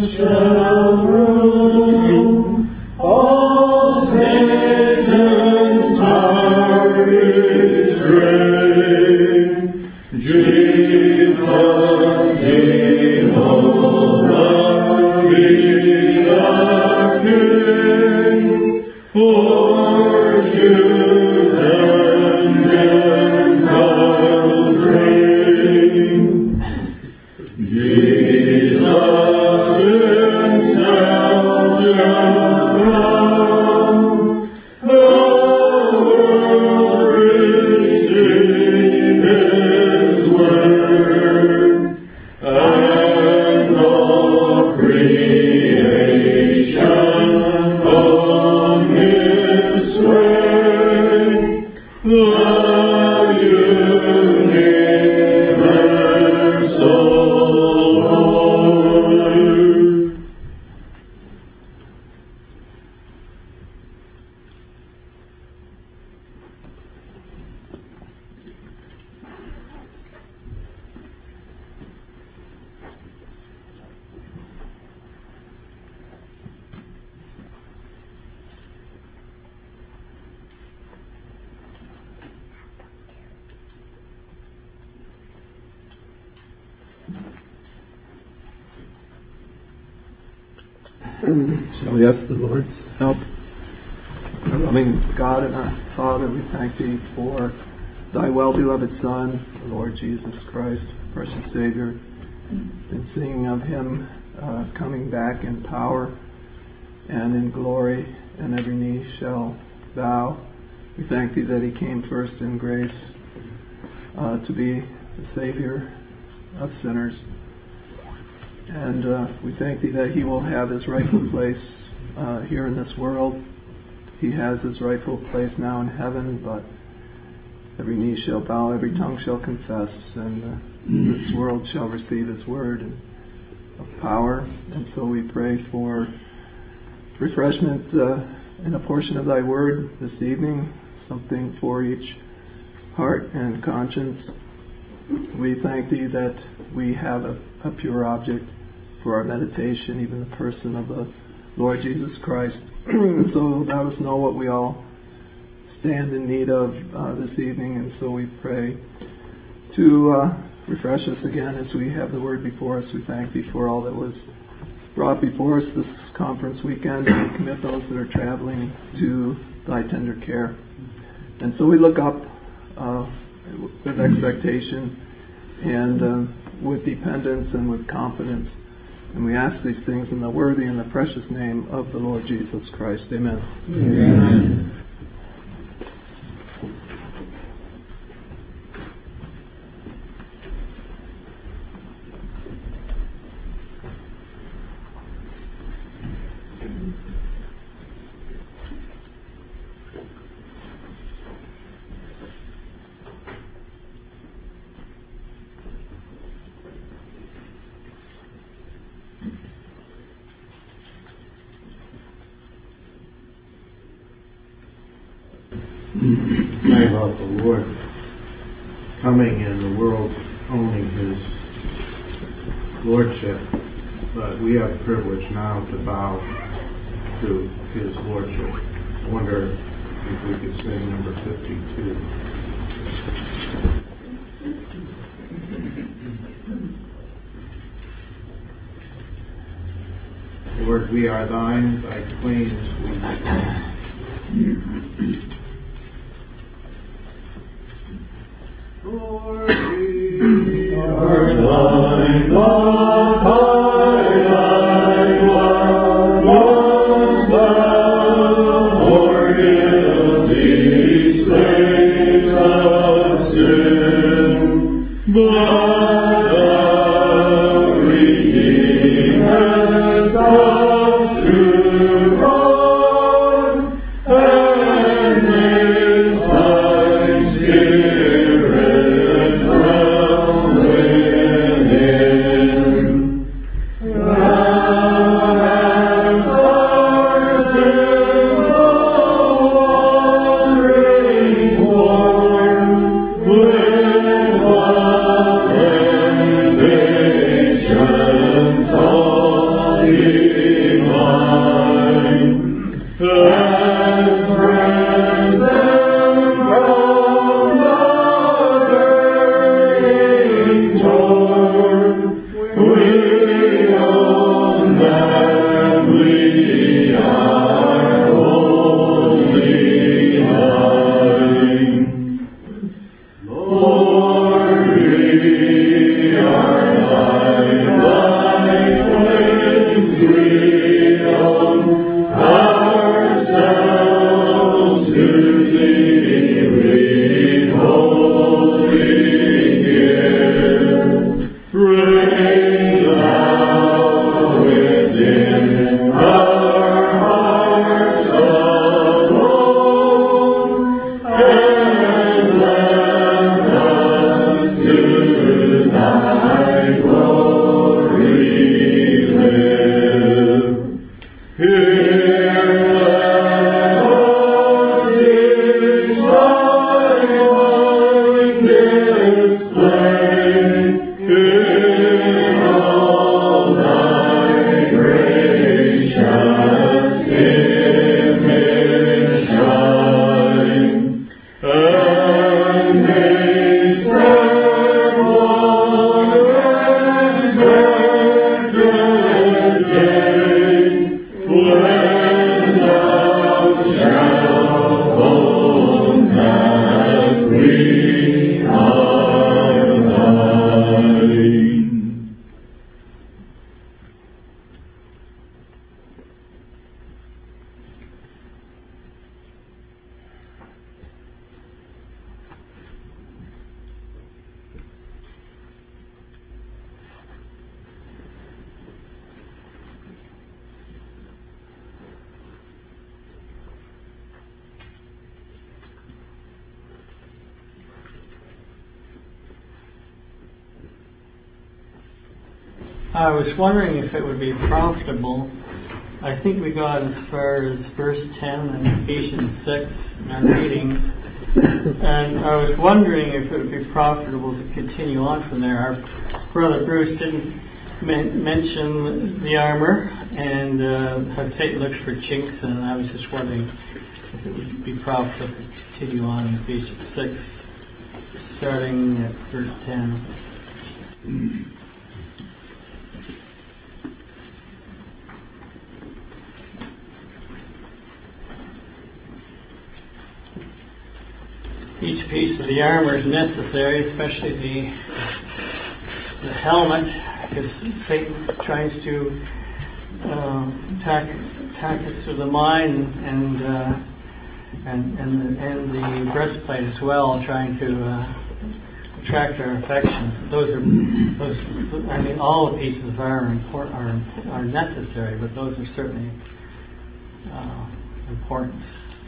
shall rule. All Satan's power is great. Jesus, Jehovah, be our King. For Jews and Gentiles reign. Jesus himself shall come. The world receive his word, and all creation on his sway. The universal Lord. Shall we ask the Lord's help? Our loving God and our Father, we thank Thee for Thy well-beloved Son, the Lord Jesus Christ, precious Savior, and singing of Him coming back in power and in glory, and every knee shall bow. We thank Thee that He came first in grace to be the Savior of sinners. And we thank Thee that He will have His rightful place here in this world. He has His rightful place now in heaven, but every knee shall bow, every tongue shall confess, and this world shall receive His word of power. And so we pray for refreshment in a portion of Thy word this evening, something for each heart and conscience. We thank Thee that we have a pure object for our meditation, even the person of the Lord Jesus Christ. And so let us know what we all stand in need of this evening, and so we pray to refresh us again as we have the word before us. We thank Thee for all that was brought before us this conference weekend, and we commit those that are traveling to Thy tender care. And so we look up with expectation and with dependence and with confidence. And we ask these things in the worthy and the precious name of the Lord Jesus Christ. Amen. Amen. Say about the Lord coming and the world owning His Lordship, but we have the privilege now to bow to His Lordship. I wonder if we could sing number 52. Lord, we are Thine, Thy claims we stand. Lord, we are Thine, not Thy blood was thou, for guilty slaves of sin, but thou redeemest us through God, and makest Thy Spirit dwell within. Thou hast our simple offerings borne with love I was wondering if it would be profitable. I think we got as far as verse 10 in Ephesians 6 in our readings. And I was wondering if it would be profitable to continue on from there. Our brother Bruce didn't mention the armor and how Satan looks for chinks, and I was just wondering if it would be profitable to continue on in Ephesians 6, starting at verse 10. Each piece of the armor is necessary, especially the helmet, because Satan tries to attack us through the mind, and the breastplate as well, trying to attract our affections. All the pieces of armor are necessary, but those are certainly important.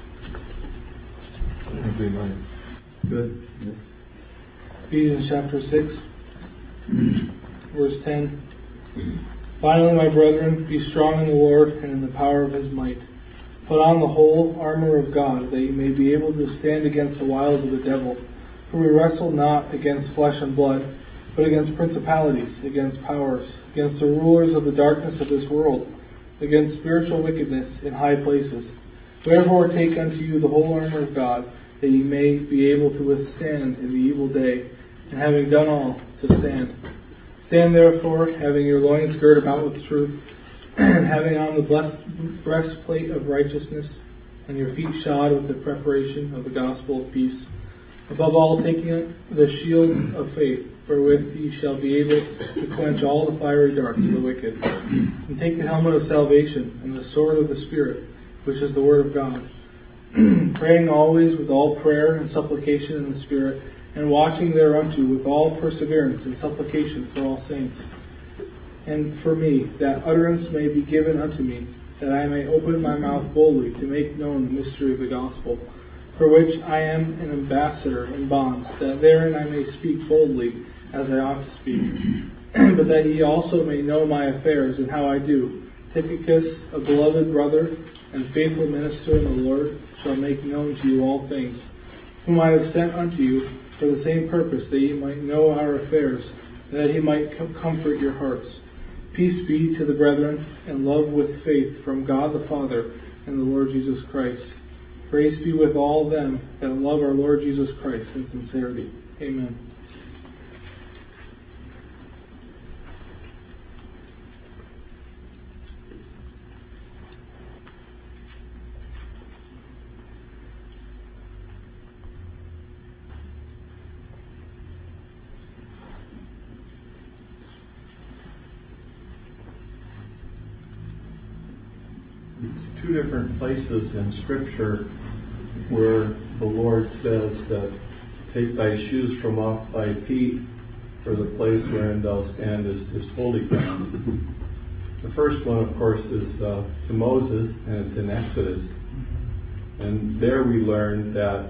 That'd be nice. Good. Yes. Ephesians chapter 6, verse 10. Finally, my brethren, be strong in the Lord and in the power of his might. Put on the whole armor of God, that you may be able to stand against the wiles of the devil. For we wrestle not against flesh and blood, but against principalities, against powers, against the rulers of the darkness of this world, against spiritual wickedness in high places. Wherefore take unto you the whole armor of God, that ye may be able to withstand in the evil day, and having done all, to stand. Stand therefore, having your loins girt about with truth, and having on the breastplate of righteousness, and your feet shod with the preparation of the gospel of peace. Above all, taking the shield of faith, wherewith ye shall be able to quench all the fiery darts of the wicked. And take the helmet of salvation, and the sword of the Spirit, which is the word of God. Praying always with all prayer and supplication in the Spirit, and watching thereunto with all perseverance and supplication for all saints. And for me, that utterance may be given unto me, that I may open my mouth boldly to make known the mystery of the gospel, for which I am an ambassador in bonds, that therein I may speak boldly as I ought to speak. But that ye also may know my affairs and how I do. Tychicus, a beloved brother and faithful minister in the Lord, shall make known to you all things, whom I have sent unto you for the same purpose, that ye might know our affairs, and that he might comfort your hearts. Peace be to the brethren, and love with faith from God the Father and the Lord Jesus Christ. Grace be with all them that love our Lord Jesus Christ in sincerity. Amen. Two different places in Scripture where the Lord says that take thy shoes from off thy feet, for the place wherein thou standest is holy ground. The first one, of course, is to Moses, and it's in Exodus. And there we learn that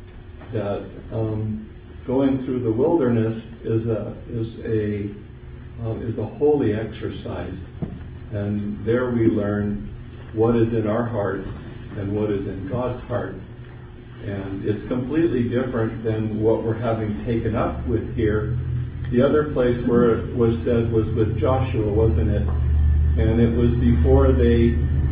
going through the wilderness is a holy exercise, and there we learn what is in our heart and what is in God's heart. And it's completely different than what we're having taken up with here. The other place where it was said was with Joshua, wasn't it? And it was before they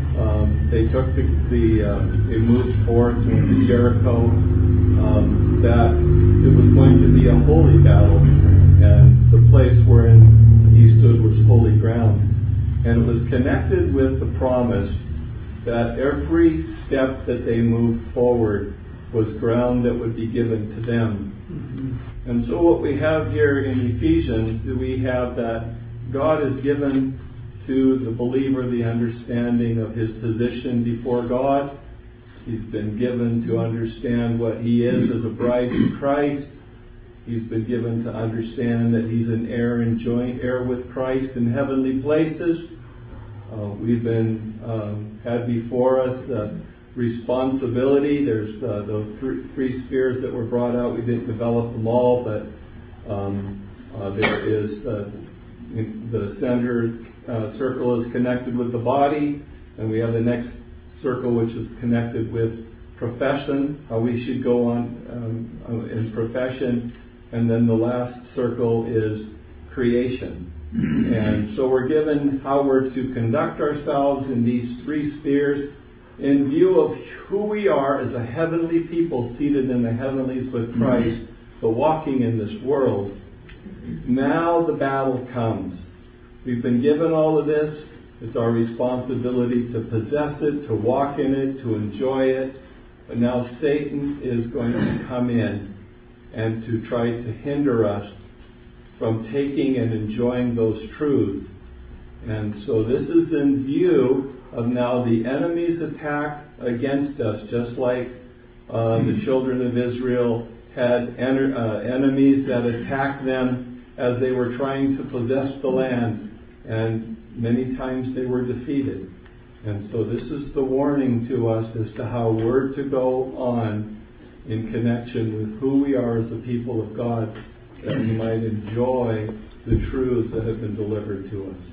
moved forth into Jericho, that it was going to be a holy battle, and the place wherein he stood was holy ground. And it was connected with the promise that every step that they moved forward was ground that would be given to them. Mm-hmm. And so what we have here in Ephesians, we have that God has given to the believer the understanding of his position before God. He's been given to understand what he is as a bride in Christ. He's been given to understand that he's an heir and joint heir with Christ in heavenly places. We've been had before us the responsibility. There's those three spheres that were brought out. We didn't develop them all, but there is The center circle is connected with the body, and we have the next circle which is connected with profession, how we should go on in profession, and then the last circle is creation. And so we're given how we're to conduct ourselves in these three spheres in view of who we are as a heavenly people seated in the heavenlies with Christ, but walking in this world. Now the battle comes. We've been given all of this. It's our responsibility to possess it, to walk in it, to enjoy it. But now Satan is going to come in and to try to hinder us from taking and enjoying those truths. And so this is in view of now the enemy's attack against us, just like the children of Israel had enemies that attacked them as they were trying to possess the land, and many times they were defeated. And so this is the warning to us as to how we're to go on in connection with who we are as a people of God, that we might enjoy the truths that have been delivered to us.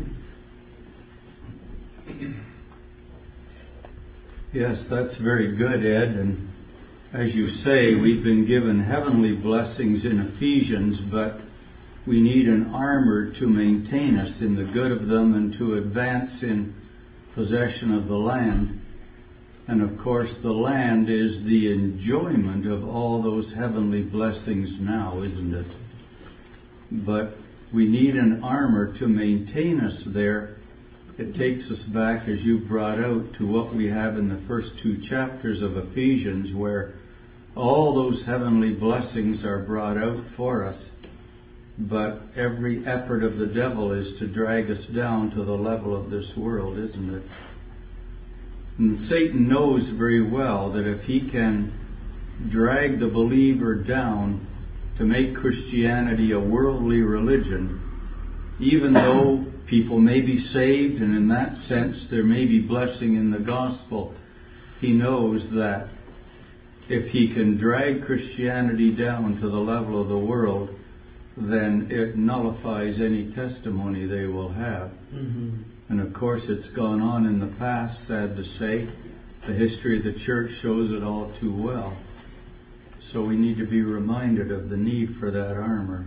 Yes, that's very good, Ed. And as you say, we've been given heavenly blessings in Ephesians, but we need an armor to maintain us in the good of them and to advance in possession of the land. And of course, the land is the enjoyment of all those heavenly blessings now, isn't it? But we need an armor to maintain us there. It takes us back, as you brought out, to what we have in the first 2 chapters of Ephesians, where all those heavenly blessings are brought out for us. But every effort of the devil is to drag us down to the level of this world, isn't it? And Satan knows very well that if he can drag the believer down to make Christianity a worldly religion, even though people may be saved, and in that sense there may be blessing in the gospel, he knows that if he can drag Christianity down to the level of the world, then it nullifies any testimony they will have. Mm-hmm. And of course it's gone on in the past, sad to say. The history of the church shows it all too well. So we need to be reminded of the need for that armor.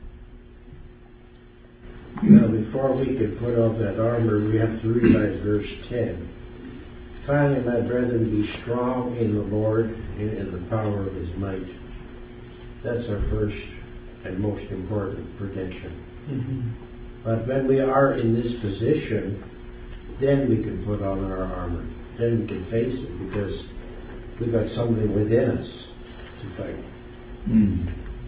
Now, before we could put on that armor, we have to realize verse 10. Finally, my brethren, be strong in the Lord and in the power of his might. That's our first and most important protection. Mm-hmm. But when we are in this position, then we can put on our armor. Then we can face it, because we've got something within us to fight. Mm.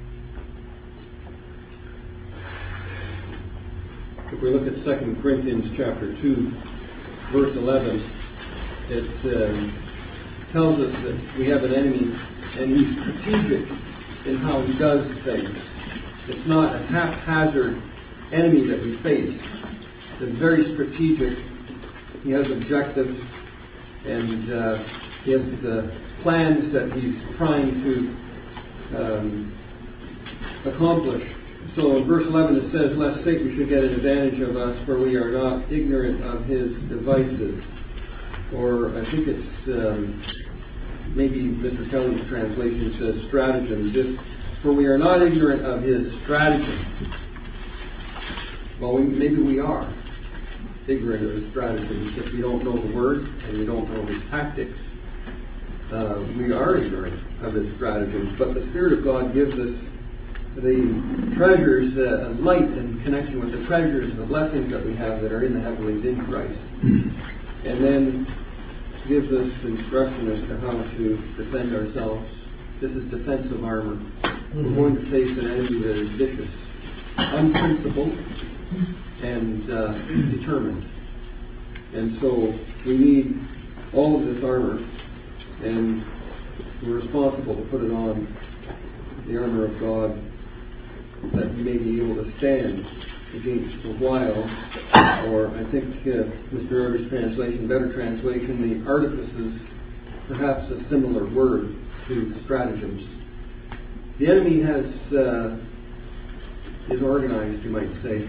If we look at 2 Corinthians chapter 2, verse 11, it tells us that we have an enemy, and he's strategic in how he does things. It's not a haphazard enemy that we face. It's very strategic. He has objectives, and he has plans that he's trying to accomplish. So in verse 11 it says, lest Satan should get an advantage of us, for we are not ignorant of his devices. Or I think it's maybe Mr. Kelly's translation says stratagems. For we are not ignorant of his stratagem. Well, maybe we are ignorant of his strategies. If we don't know the word and we don't know his tactics, we are ignorant of his stratagems. But the Spirit of God gives us the treasures, light in connection with the treasures and the blessings that we have that are in the heavenlies in Christ. And then gives us instruction as to how to defend ourselves. This is defensive armor. We're going to face an enemy that is vicious, unprincipled, and determined. And so we need all of this armor, and we're responsible to put it on, the armor of God, that we may be able to stand against the wiles, or I think Mr. Irving's translation, better translation, the artifices, perhaps a similar word to stratagems. The enemy is organized, you might say.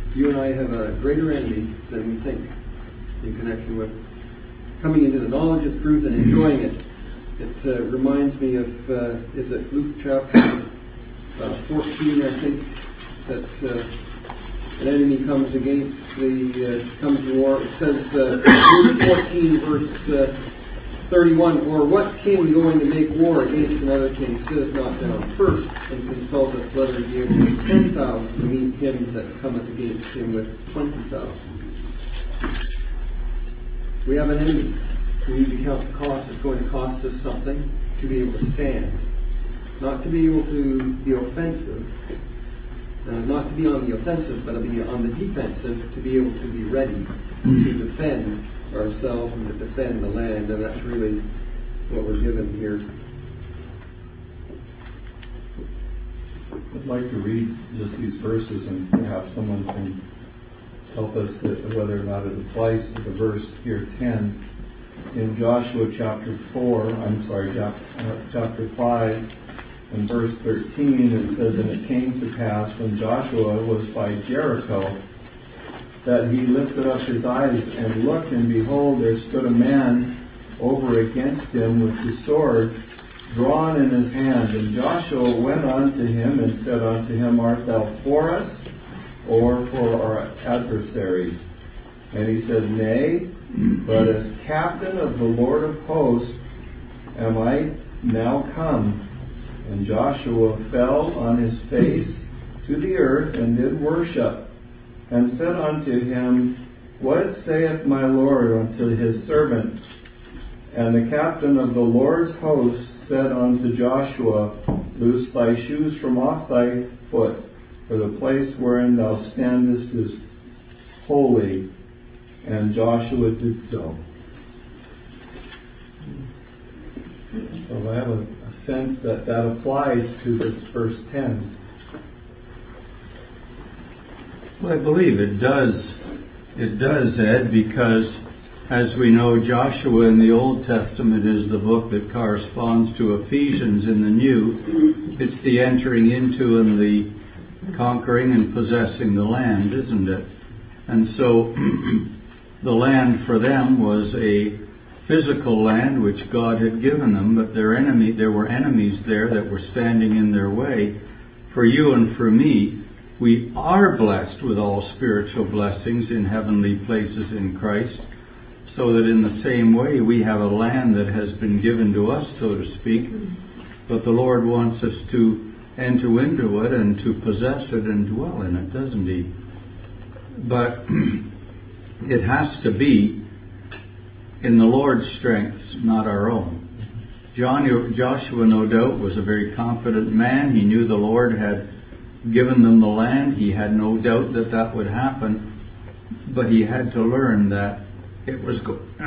you and I have a greater enemy than we think in connection with coming into the knowledge of truth and enjoying it. It reminds me of, is it Luke chapter 14, I think, that an enemy comes to war. It says, Luke 14, verse 31, or what king going to make war against another king sitteth not down first and consulteth whether he give him 10,000 to meet him that cometh against him with 20,000. We have an enemy. We need to count the cost. It's going to cost us something to be able to stand. Not to be able to be offensive, not to be on the offensive, but to be on the defensive, to be able to be ready to defend ourselves and to defend the land, and that's really what we're given here. I'd like to read just these verses, and perhaps someone can help us whether or not it applies to the verse here, 10. In Joshua chapter 5 and verse 13, it says, and it came to pass when Joshua was by Jericho that he lifted up his eyes and looked, and behold, there stood a man over against him with his sword drawn in his hand. And Joshua went unto him and said unto him, art thou for us or for our adversaries? And he said, nay, but as captain of the Lord of hosts am I now come. And Joshua fell on his face to the earth and did worship, and said unto him, what saith my Lord unto his servant? And the captain of the Lord's host said unto Joshua, loose thy shoes from off thy foot, for the place wherein thou standest is holy. And Joshua did so. So I have a sense that applies to this verse 10. Well, I believe it does. It does, Ed, because as we know, Joshua in the Old Testament is the book that corresponds to Ephesians in the New. It's the entering into and the conquering and possessing the land, isn't it? And so the land for them was a physical land which God had given them, but there were enemies there that were standing in their way. For you and for me, we are blessed with all spiritual blessings in heavenly places in Christ, so that in the same way we have a land that has been given to us, so to speak, but the Lord wants us to enter into it and to possess it and dwell in it, doesn't He? But it has to be in the Lord's strengths, not our own. Joshua, no doubt, was a very confident man. He knew the Lord had given them the land. He had no doubt that that would happen, but he had to learn that it was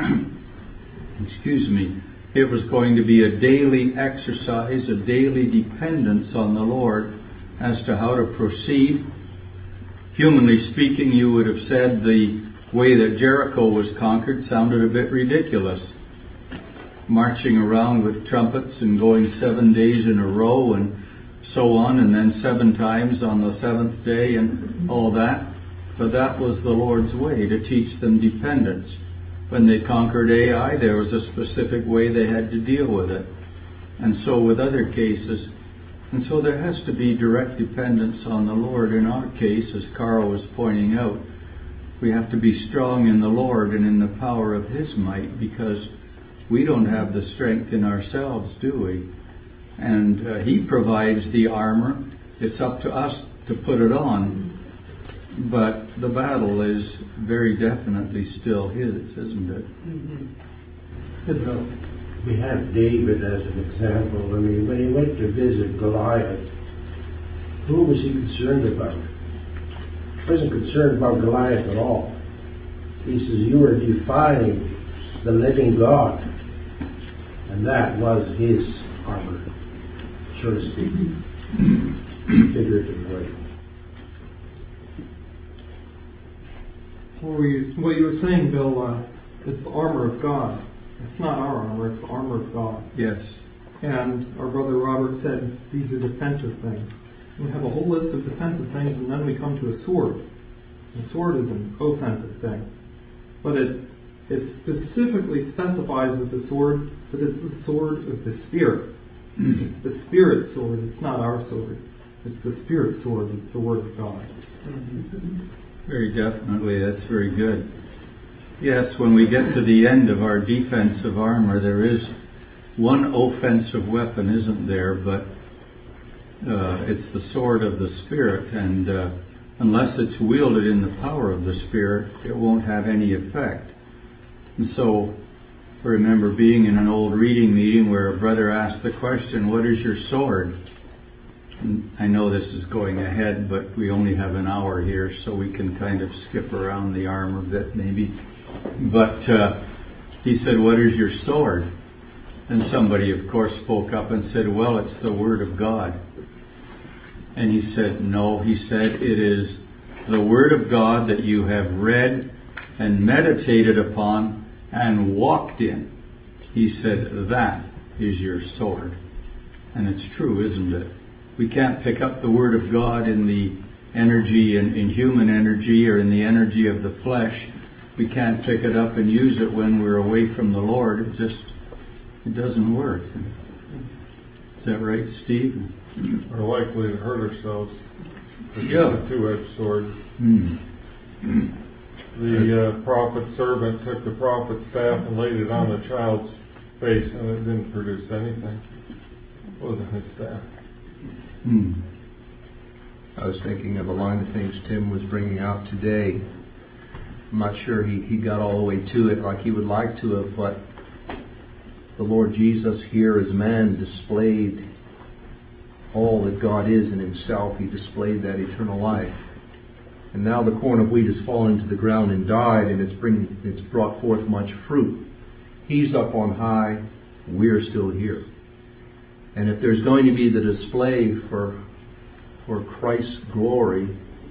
it was going to be a daily exercise, a daily dependence on the Lord as to how to proceed. Humanly speaking, you would have said the way that Jericho was conquered sounded a bit ridiculous. Marching around with trumpets and going 7 days in a row and so on, and then 7 times on the 7th day and all that. But that was the Lord's way, to teach them dependence. When they conquered Ai, there was a specific way they had to deal with it. And so with other cases. And so there has to be direct dependence on the Lord. In our case, as Carl was pointing out, we have to be strong in the Lord and in the power of His might, because we don't have the strength in ourselves, do we? And He provides the armor. It's up to us to put it on. But the battle is very definitely still His, isn't it? Mm-hmm. We have David as an example. I mean, when he went to visit Goliath, who was he concerned about? He wasn't concerned about Goliath at all. He says, you are defying the living God. And that was his armor, so to speak, figurative way. What you were saying, Bill, it's the armor of God. It's not our armor, it's the armor of God. Yes. And our brother Robert said these are defensive things. We have a whole list of defensive things, and then we come to a sword. The sword is an offensive thing. But it specifically specifies with the sword that it's the sword of the Spirit. It's the Spirit's sword. It's not our sword. It's the Spirit's sword. It's the Word of God. Very definitely. That's very good. Yes, when we get to the end of our defensive armor, there is one offensive weapon, isn't there? But it's the sword of the Spirit, and unless it's wielded in the power of the Spirit, it won't have any effect. And so, I remember being in an old reading meeting where a brother asked the question, "What is your sword?" And I know this is going ahead, but we only have an hour here, so we can kind of skip around the armor a bit maybe. But he said, "What is your sword?" And somebody, of course, spoke up and said, "Well, it's the Word of God." And he said, "No," he said, "it is the Word of God that you have read and meditated upon and walked in." He said, "That is your sword." And it's true, isn't it? We can't pick up the Word of God in the energy, in human energy, or in the energy of the flesh. We can't pick it up and use it when we're away from the Lord. It doesn't work. Is that right, Steve? Are likely to hurt ourselves. Yeah. It's a two-edged sword. The prophet's servant took the prophet's staff and laid it on the child's face, and it didn't produce anything. It wasn't his staff. I was thinking of a line of things Tim was bringing out today. I'm not sure he got all the way to it like he would like to have, but the Lord Jesus here as man displayed all that God is in himself. He displayed that eternal life. And now the corn of wheat has fallen into the ground and died, and it's brought forth much fruit. He's up on high, we're still here. And if there's going to be the display for Christ's glory,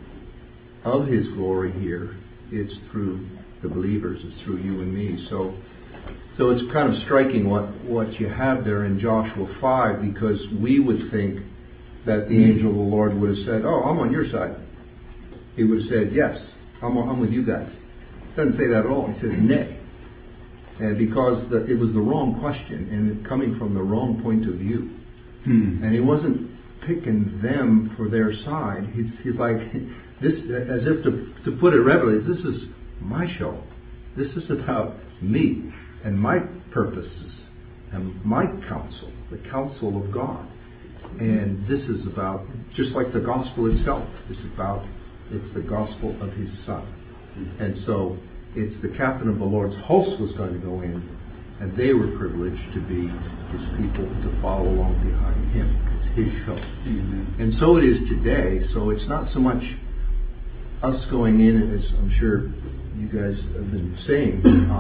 of his glory here, it's through the believers, it's through you and me. So it's kind of striking what you have there in Joshua 5, because we would think that the angel of the Lord would have said, "Oh, I'm on your side." He would have said, "Yes, I'm with you guys." Doesn't say that at all. He says, "Nay." And because it was the wrong question, and coming from the wrong point of view. And he wasn't picking them for their side. He's like, this, as if to put it reverently, this is my show. This is about me and my purposes and my counsel, the counsel of God. And this is about, just like the gospel itself, it's the gospel of his Son. And so it's the captain of the Lord's host was going to go in, and they were privileged to be his people, to follow along behind him. It's his show. Amen. And so it is today. So it's not so much us going in, as I'm sure you guys have been saying,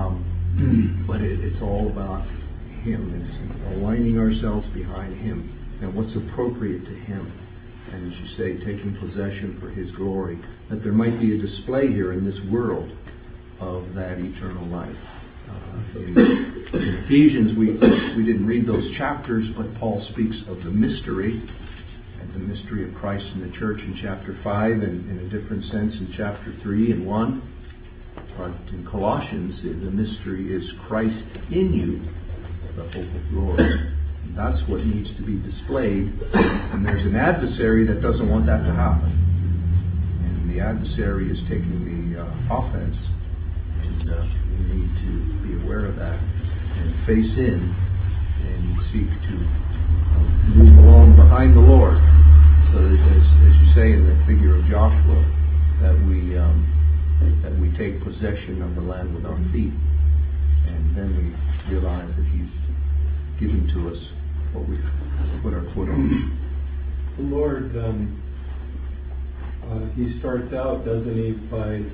but it's all about him. It's aligning ourselves behind him and what's appropriate to him. And as you say, taking possession for his glory, that there might be a display here in this world of that eternal life. In Ephesians, we didn't read those chapters, but Paul speaks of the mystery, and the mystery of Christ in the church in chapter 5, and in a different sense in chapter 3 and 1. But in Colossians, the mystery is Christ in you, the hope of glory. That's what needs to be displayed. And there's an adversary that doesn't want that to happen. And the adversary is taking the offense. And we need to be aware of that and face in and seek to move along behind the Lord. So that as you say in the figure of Joshua, that we take possession of the land with our feet. And then we realize that he's given to us what we put our foot on. The Lord, he starts out, doesn't he, by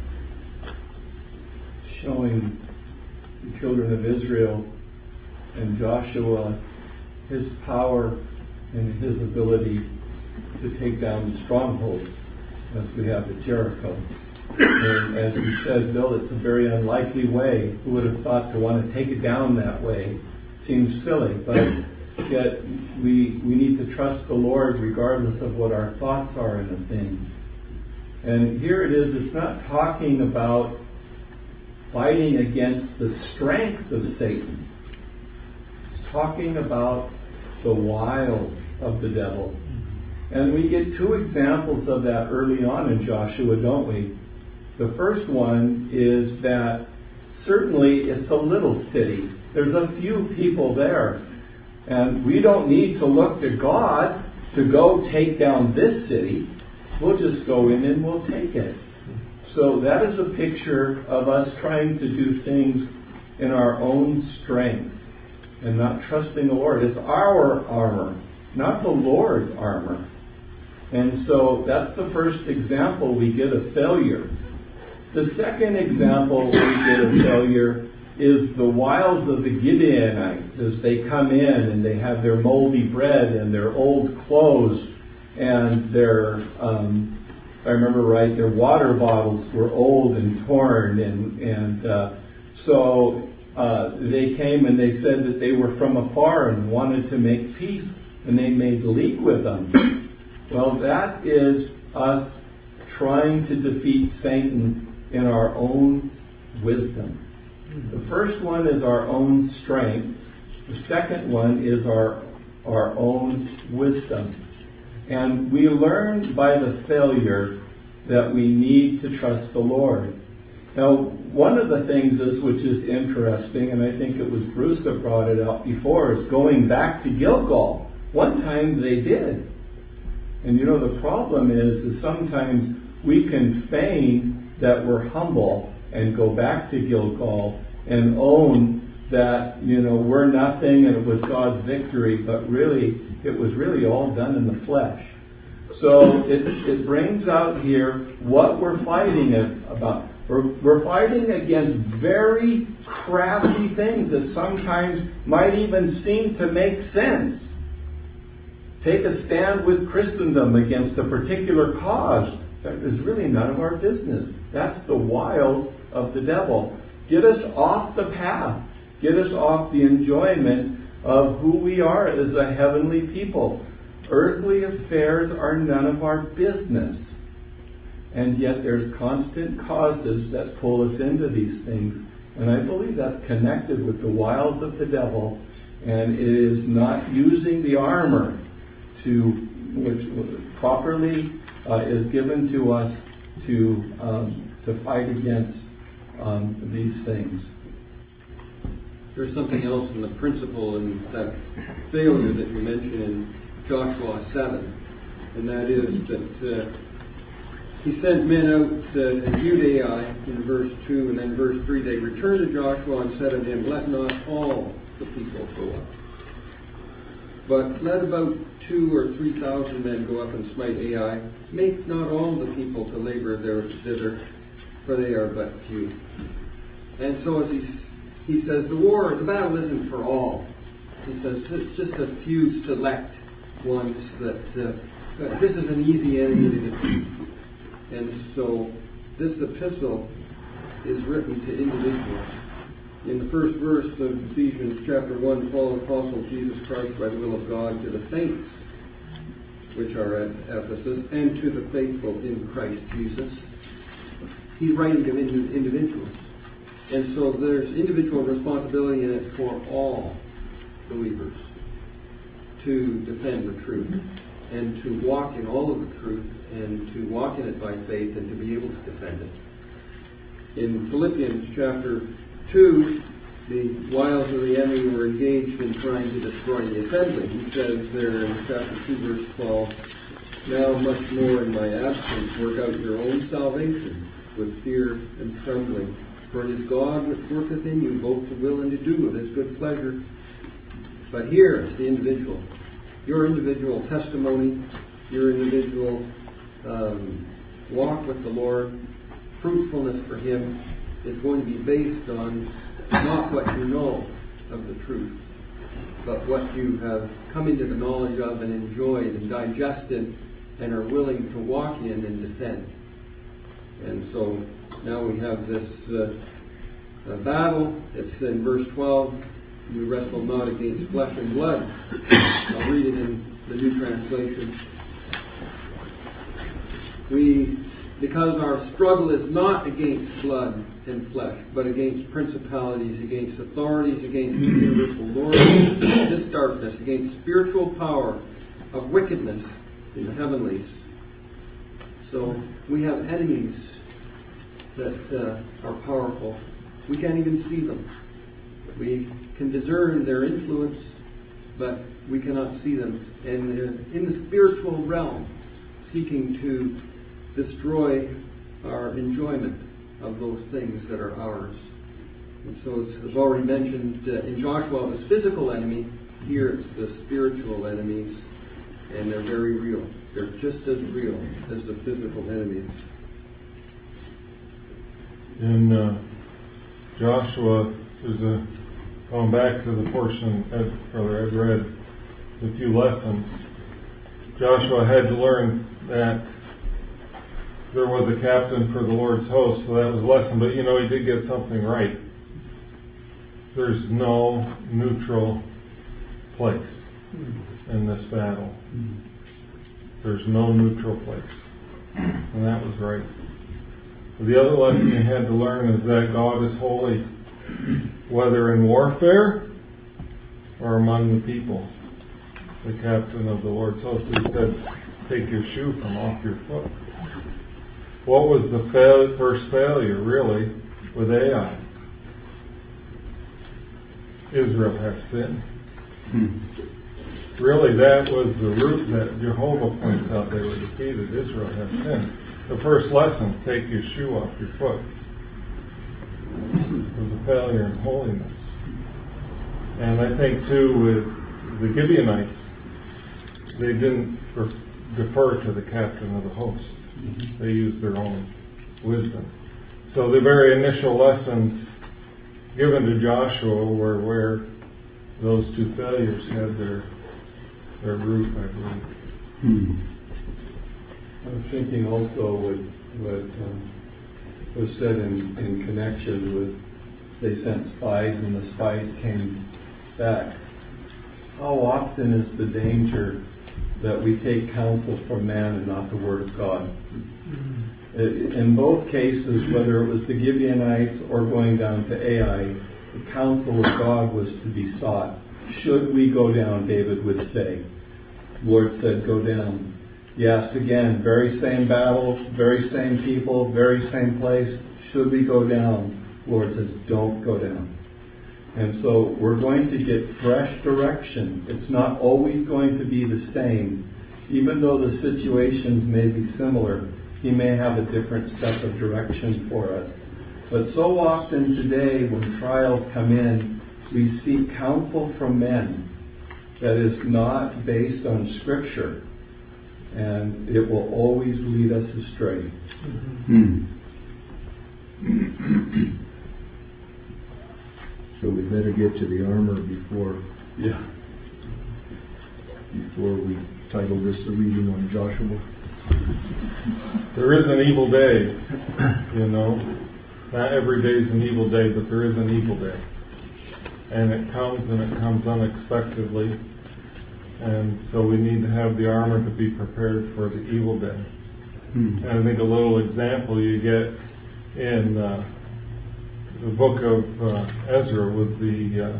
showing the children of Israel and Joshua his power and his ability to take down the strongholds, as we have at Jericho. And as you said, Bill, it's a very unlikely way. Who would have thought to want to take it down that way? Seems silly, but yet we need to trust the Lord regardless of what our thoughts are in a thing. And here it is, it's not talking about fighting against the strength of Satan. It's talking about the wiles of the devil. And we get two examples of that early on in Joshua, don't we? The first one is that certainly it's a little city. There's a few people there. And we don't need to look to God to go take down this city. We'll just go in and we'll take it. So that is a picture of us trying to do things in our own strength and not trusting the Lord. It's our armor, not the Lord's armor. And so that's the first example we get of failure. The second example we get of failure is the wiles of the Gibeonites as they come in and they have their moldy bread and their old clothes and their, if I remember right, their water bottles were old and torn so they came and they said that they were from afar and wanted to make peace and they made league with them. Well, that is us trying to defeat Satan in our own wisdom. The first one is our own strength. The second one is our own wisdom. And we learn by the failure that we need to trust the Lord. Now, one of the things which is interesting, and I think it was Bruce that brought it up before, is going back to Gilgal. One time they did. And you know, the problem is sometimes we can feign that we're humble and go back to Gilgal and own that, you know, we're nothing and it was God's victory, but really, it was really all done in the flesh. So it brings out here what we're fighting about. We're fighting against very crafty things that sometimes might even seem to make sense. Take a stand with Christendom against a particular cause. That is really none of our business. That's the wiles of the devil. Get us off the path. Get us off the enjoyment of who we are as a heavenly people. Earthly affairs are none of our business. And yet there's constant causes that pull us into these things. And I believe that's connected with the wiles of the devil. And it is not using the armor which properly is given to us to fight against these things. There's something else in the principle and that failure that you mentioned in Joshua 7, and that is that he sent men out and viewed Ai in verse 2, and then verse 3, they returned to Joshua and said unto him, let not all the people go up, but let about 2,000 or 3,000 men go up and smite Ai. Make not all the people to labor thither, for they are but few. And so as he says, the battle isn't for all. He says it's just a few select ones that this is an easy enemy to defeat. And so this epistle is written to individuals. In the first verse of Ephesians chapter 1, Paul, apostle of Jesus Christ by the will of God, to the saints which are at Ephesus, and to the faithful in Christ Jesus. He's writing to individuals. And so there's individual responsibility in it for all believers to defend the truth and to walk in all of the truth and to walk in it by faith and to be able to defend it. In Philippians chapter 2, the wiles of the enemy were engaged in trying to destroy the assembly. He says there in chapter 2, verse 12, now much more in my absence work out your own salvation with fear and trembling. For it is God which worketh in you both to will and to do of his good pleasure. But here it's the individual. Your individual testimony, your individual walk with the Lord, fruitfulness for him is going to be based on not what you know of the truth, but what you have come into the knowledge of and enjoyed and digested and are willing to walk in and defend. And so now we have this battle. It's in verse 12. We wrestle not against flesh and blood. I'll read it in the New Translation. We because our struggle is not against blood and flesh, but against principalities, against authorities, against the universal Lord of this darkness, against spiritual power of wickedness in the heavenlies. So we have enemies that are powerful. We can't even see them. We can discern their influence, but we cannot see them. And in the spiritual realm, seeking to destroy our enjoyment of those things that are ours. And so, as already mentioned, in Joshua it was physical enemy. Here it's the spiritual enemies, and they're very real. They're just as real as the physical enemies. In Joshua, going back to the portion Brother Ed read, a few lessons. Joshua had to learn that there was a captain for the Lord's host, so that was a lesson. But he did get something right. There's no neutral place in this battle. There's no neutral place. And that was right. The other lesson he had to learn is that God is holy, whether in warfare or among the people. The captain of the Lord's host, he said, take your shoe from off your foot. What was the first failure, really, with Ai? Israel has sinned. Really, that was the root that Jehovah points out they were defeated. Israel has sinned. The first lesson, take your shoe off your foot, was a failure in holiness. And I think, too, with the Gibeonites, they didn't defer to the captain of the host. They used their own wisdom. So the very initial lessons given to Joshua were where those two failures had their root, I believe. I was thinking also what was said in connection with they sent spies and the spies came back. How often is the danger that we take counsel from man and not the Word of God? In both cases, whether it was the Gibeonites or going down to Ai, the counsel of God was to be sought. Should we go down, David would say. The Lord said, go down. Yes, again, very same battle, very same people, very same place. Should we go down? The Lord says, don't go down. And so we're going to get fresh direction. It's not always going to be the same. Even though the situations may be similar, He may have a different step of direction for us. But so often today, when trials come in, we seek counsel from men that is not based on Scripture. And it will always lead us astray. So we better get to the armor before we title this the reading on Joshua. There is an evil day, Not every day is an evil day, but there is an evil day. And it comes unexpectedly. And so we need to have the armor to be prepared for the evil day. And I think a little example you get in the book of Ezra with the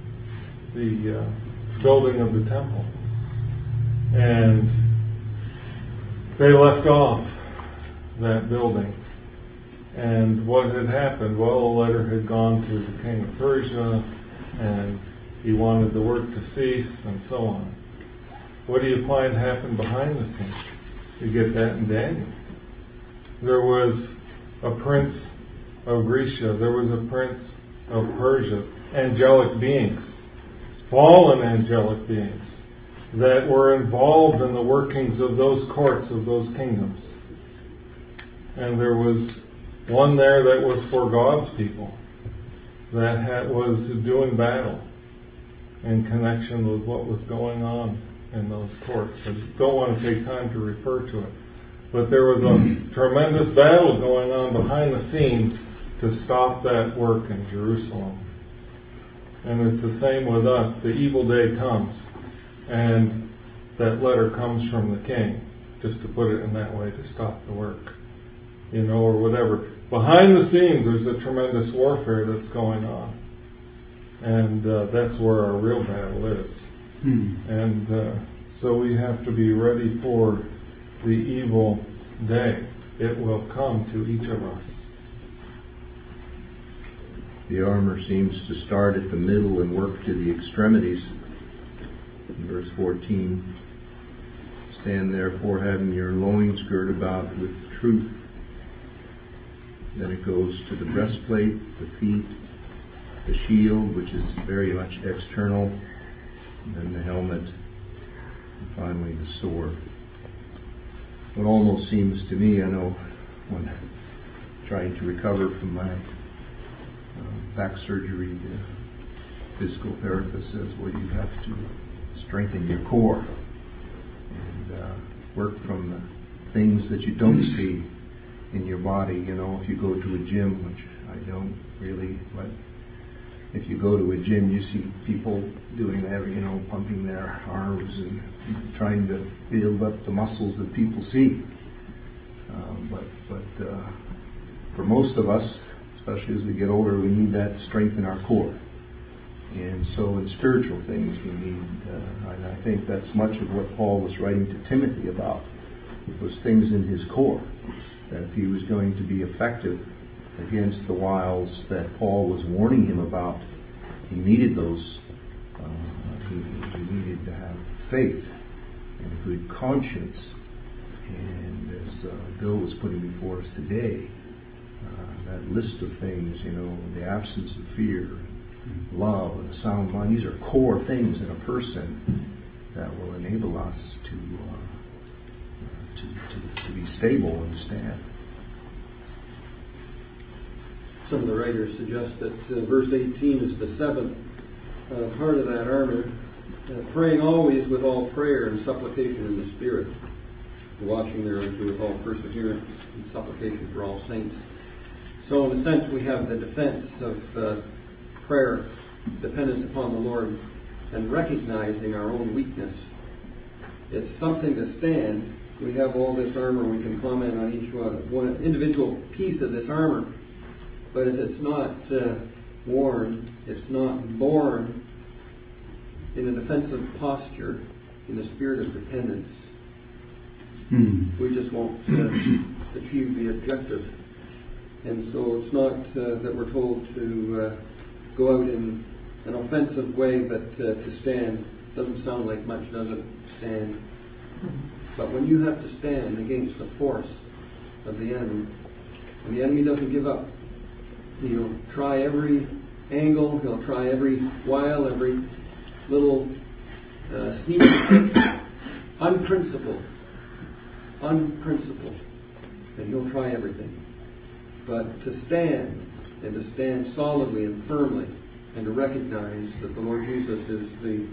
building of the temple. And they left off that building. And what had happened? Well, a letter had gone to the king of Persia, and he wanted the work to cease, and so on. What do you find happened behind the scenes? You get that in Daniel. There was a prince of Grecia. There was a prince of Persia. Angelic beings. Fallen angelic beings that were involved in the workings of those courts, of those kingdoms. And there was one there that was for God's people, that was doing battle in connection with what was going on in those courts. I don't want to take time to refer to it. But there was a tremendous battle going on behind the scenes to stop that work in Jerusalem. And it's the same with us. The evil day comes, and that letter comes from the king, just to put it in that way, to stop the work. or whatever. Behind the scenes, there's a tremendous warfare that's going on. And that's where our real battle is. And so we have to be ready for the evil day. It will come to each of us. The armor seems to start at the middle and work to the extremities. In verse 14, stand therefore having your loins girt about with truth. Then it goes to the breastplate, the feet, the shield, which is very much external, and then the helmet, and finally the sword. It almost seems to me, I know when trying to recover from my back surgery, the physical therapist says, well, you have to strengthen your core and work from the things that you don't see in your body. If you go to a gym, which I don't really, but if you go to a gym, you see people doing that, pumping their arms and trying to build up the muscles that people see. But for most of us, especially as we get older, we need that strength in our core. And so in spiritual things, we need, and I think that's much of what Paul was writing to Timothy about, was things in his core, that if he was going to be effective against the wiles that Paul was warning him about, he needed those. He needed to have faith and a good conscience. And as Bill was putting before us today, that list of things, the absence of fear, love, and a sound mind, these are core things in a person that will enable us to be stable and stand. Some of the writers suggest that verse 18 is the seventh part of that armor, praying always with all prayer and supplication in the Spirit, watching thereunto with all perseverance and supplication for all saints. So in a sense we have the defense of prayer, dependence upon the Lord, and recognizing our own weakness. It's something to stand. We have all this armor. We can comment on each one individual piece of this armor. But if it's not worn, it's not born in a defensive posture, in the spirit of dependence, we just won't achieve the objective. And so it's not that we're told to go out in an offensive way, but to stand. Doesn't sound like much, does it? Stand. But when you have to stand against the force of the enemy, and the enemy doesn't give up, he'll try every angle, he'll try every wile, every little sneaky trick, unprincipled, and he'll try everything. But to stand, and to stand solidly and firmly, and to recognize that the Lord Jesus is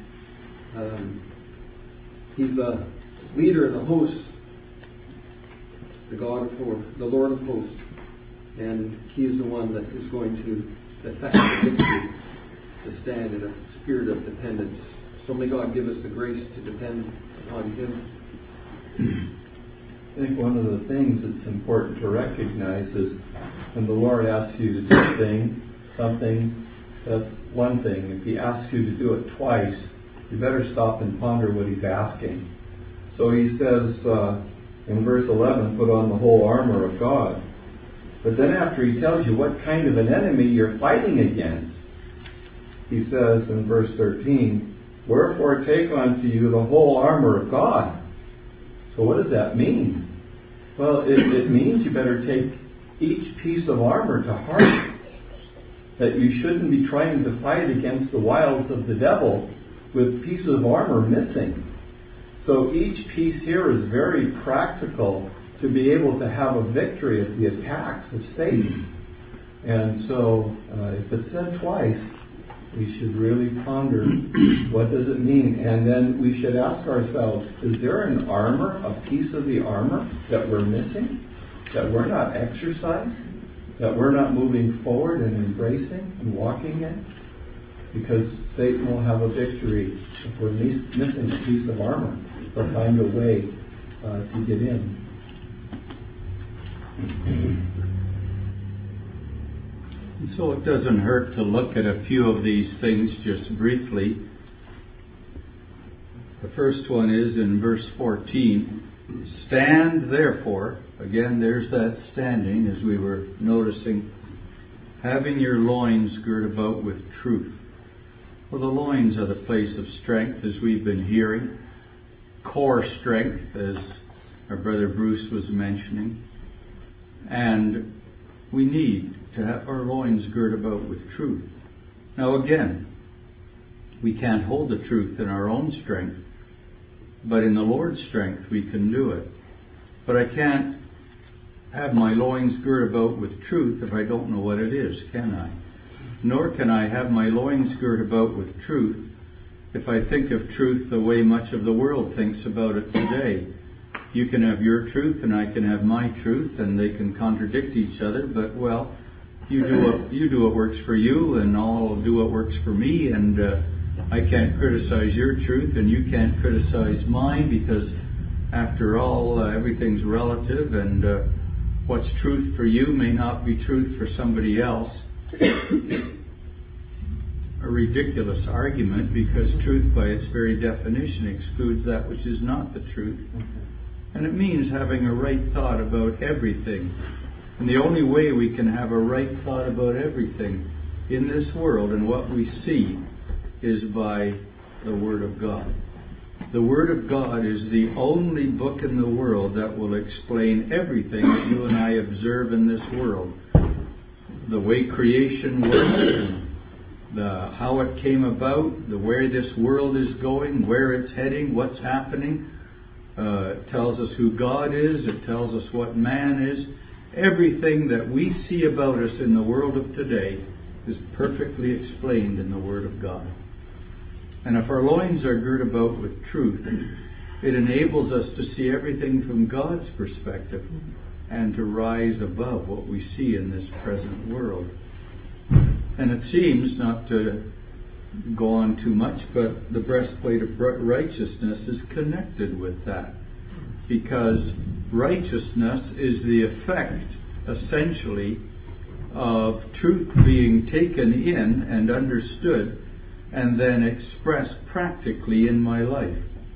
He's the leader of the hosts, the Lord of hosts, and He is the one that is going to effect the victory, to stand in a spirit of dependence. So may God give us the grace to depend upon Him. I think one of the things that's important to recognize is when the Lord asks you to do something, that's one thing. If He asks you to do it twice, you better stop and ponder what He's asking. So He says in verse 11, put on the whole armor of God. But then after He tells you what kind of an enemy you're fighting against, He says in verse 13, wherefore take unto you the whole armor of God. So what does that mean? Well, it means you better take each piece of armor to heart. That you shouldn't be trying to fight against the wiles of the devil with pieces of armor missing. So each piece here is very practical to be able to have a victory at the attacks of Satan. And so if it's said twice, we should really ponder what does it mean. And then we should ask ourselves, is there an armor, a piece of the armor that we're missing, that we're not exercising, that we're not moving forward and embracing and walking in? Because Satan will have a victory if we're missing a piece of armor. He'll find a way to get in. So it doesn't hurt to look at a few of these things just briefly. The first one is in verse 14. Stand therefore, again there's that standing as we were noticing, having your loins girt about with truth. Well, the loins are the place of strength, as we've been hearing. Core strength, as our brother Bruce was mentioning. And we need to have our loins girt about with truth. Now again, we can't hold the truth in our own strength, but in the Lord's strength we can do it. But I can't have my loins girt about with truth if I don't know what it is, can I? Nor can I have my loins girt about with truth if I think of truth the way much of the world thinks about it today. You can have your truth and I can have my truth, and they can contradict each other, but well, you do what works for you, and I'll do what works for me, and I can't criticize your truth and you can't criticize mine, because after all, everything's relative, and what's truth for you may not be truth for somebody else. A ridiculous argument, because truth by its very definition excludes that which is not the truth. And it means having a right thought about everything. And the only way we can have a right thought about everything in this world and what we see is by the Word of God. The Word of God is the only book in the world that will explain everything that you and I observe in this world. The way creation works, and how it came about, where this world is going, where it's heading, what's happening. It tells us who God is. It tells us what man is. Everything that we see about us in the world of today is perfectly explained in the Word of God. And if our loins are girt about with truth, it enables us to see everything from God's perspective and to rise above what we see in this present world. And it seems, not to go on too much, but the breastplate of righteousness is connected with that, because righteousness is the effect, essentially, of truth being taken in and understood and then expressed practically in my life.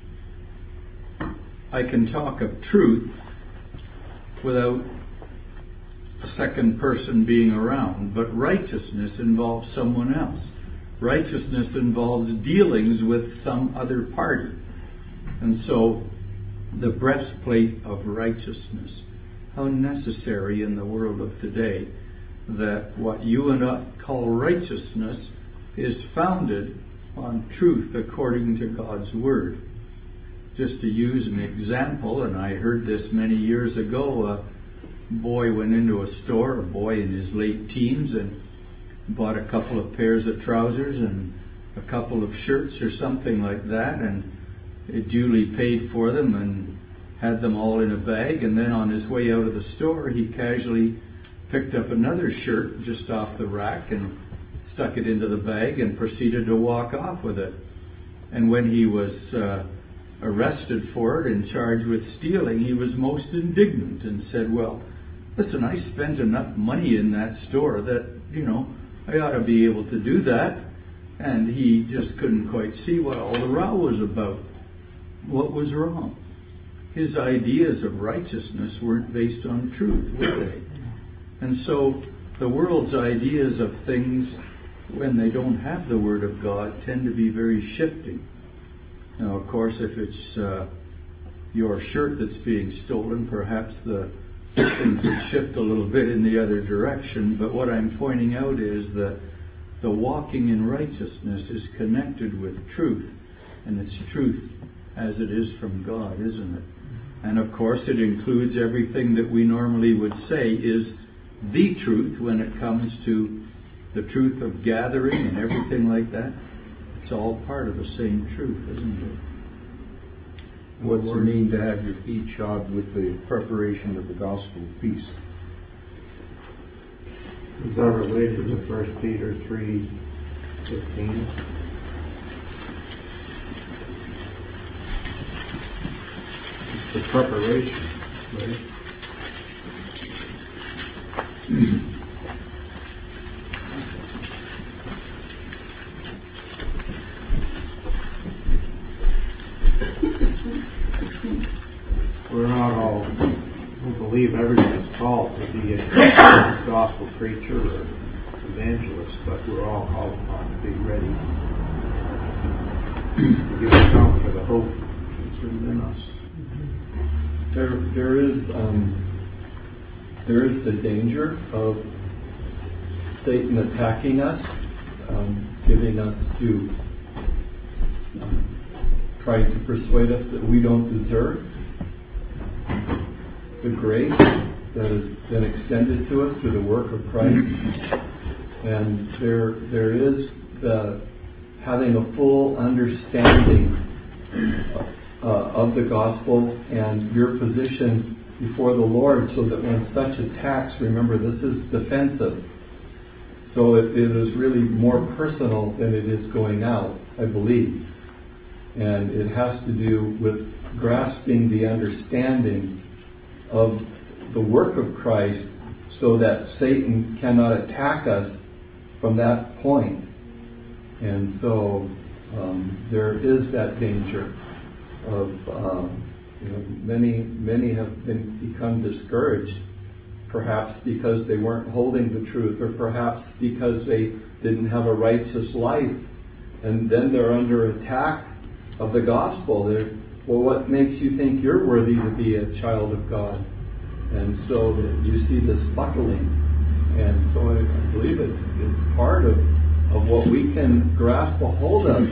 I can talk of truth without a second person being around, but righteousness involves someone else. Righteousness involves dealings with some other party. And so, the breastplate of righteousness, how necessary in the world of today that what you and I call righteousness is founded on truth according to God's Word. Just to use an example, and I heard this many years ago, a boy went into a store, a boy in his late teens, and bought a couple of pairs of trousers and a couple of shirts or something like that, and it duly paid for them and had them all in a bag, and then on his way out of the store he casually picked up another shirt just off the rack and stuck it into the bag and proceeded to walk off with it. And when he was arrested for it and charged with stealing, he was most indignant and said, well, listen, I spent enough money in that store that, I ought to be able to do that. And he just couldn't quite see what all the row was about. What was wrong? His ideas of righteousness weren't based on truth, were they? And so the world's ideas of things, when they don't have the Word of God, tend to be very shifting. Now, of course, if it's your shirt that's being stolen, perhaps the things would shift a little bit in the other direction. But what I'm pointing out is that the walking in righteousness is connected with truth, and it's truth as it is from God, isn't it? And of course it includes everything that we normally would say is the truth when it comes to the truth of gathering and everything like that. It's all part of the same truth, isn't it? What's it mean to have your feet shod with the preparation of the gospel of peace? Is that related to 1 Peter 3:15? It's the preparation, right? everyone's called to be a gospel preacher or evangelist, but we're all called upon to be ready to give account for the hope that's within us. There is the danger of Satan attacking us, giving us to trying to persuade us that we don't deserve the grace that has been extended to us through the work of Christ. And there is the having a full understanding of the gospel and your position before the Lord, so that when such attacks, remember this is defensive. So it is really more personal than it is going out, I believe. And it has to do with grasping the understanding of the work of Christ so that Satan cannot attack us from that point. And so there is that danger of many have become discouraged, perhaps because they weren't holding the truth, or perhaps because they didn't have a righteous life, and then they're under attack of the gospel. Well, what makes you think you're worthy to be a child of God? And so you see this buckling, and so I believe it's part of what we can grasp a hold of,